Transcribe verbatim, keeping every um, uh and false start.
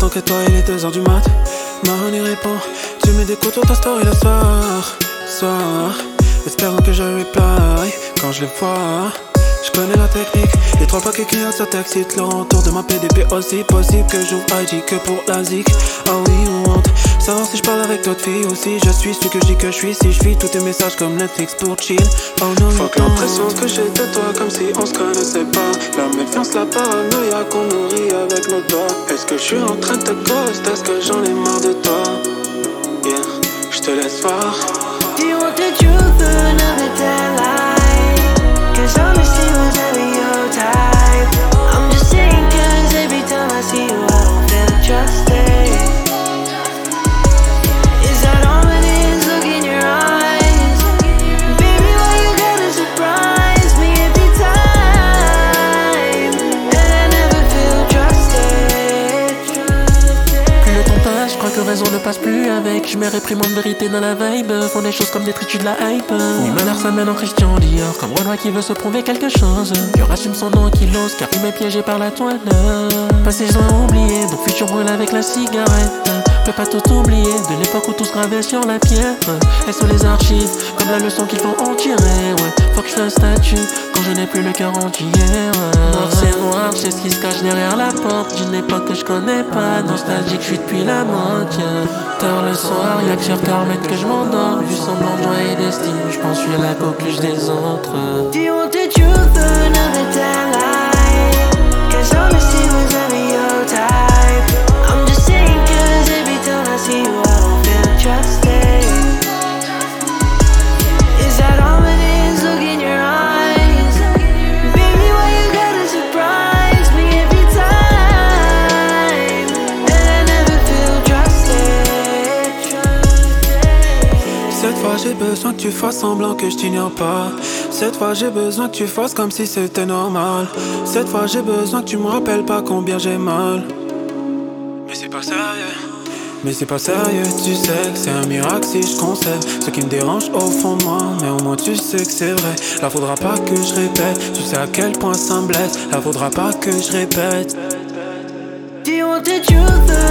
t'attends que toi il est deux heures du mat. Marnie répond, tu mets des coups sur ta story le soir. Soir, espérant que je reply quand je les vois. Je connais la technique, les trois paquets clients ça t'excite. Le retour de ma P D P aussi possible que j'ouvre I G que pour la zik. Ah oui, on honte, savoir si je parle avec d'autres filles aussi. Je suis celui que je dis que je suis, si je vis tous tes messages comme Netflix pour chill. Oh non, fuck l'impression que j'ai de toi comme si on se connaissait pas. La méfiance, la paranoïa qu'on nourrit avec nos doigts. Est-ce que je suis en train de te ghost? Est-ce que j'en ai marre de toi? Yeah, je te laisse voir. Do you want the truth or another tell lie? Cause honesty was never your type. I'm just saying cause every time I see you I don't feel trusted. Is that all it is? Look in your eyes. Baby, why you gotta surprise me every time? And I never feel trusted. Plus le temps passe, je crois que raison ne passe plus avec. Je mets réprimande vérité dans la vibe. Font des choses comme des tritus de la hype. Oui, malheur ça mène en Christian Dior. Comme Renoir qui veut se prouver quelque chose. Cœur assume son nom qu'il ose, car il m'est piégé par la toile. Passé je dois oublier, donc futur brûle avec la cigarette. Peux pas tout oublier, de l'époque où tout se gravait sur la pierre. Elles sont les archives, comme la leçon qu'il faut en tirer. Ouais, faut que je fasse statue, quand je n'ai plus le cœur entier. Ouais. Noir c'est noir, je sais ce qui se cache derrière la porte d'une époque que je connais pas. Nostalgique, je suis depuis la moitié. Tard le soir, y'a que sur permettre que je m'endors. Vu semblant de joie et d'estime, je pense que je suis la coqueluche des autres. Do you want the truth or another tell lie? Cause honesty was never your type. I'm just saying cause every time I see you I don't feel trusted. Is that all it is? Look in your eyes. Baby, why you gotta surprise me every time? And I never feel trusted. Cette fois j'ai besoin que tu fasses semblant que je t'ignore pas. Cette fois j'ai besoin que tu fasses comme si c'était normal. Cette fois j'ai besoin que tu me rappelles pas combien j'ai mal. Mais c'est pas sérieux. Mais c'est pas sérieux, tu sais que c'est un miracle si je conserve ce qui me dérange au fond de moi. Mais au moins tu sais que c'est vrai. Là faudra pas que je répète, tu sais à quel point ça me blesse. Là faudra pas que je répète. Do you want the truth or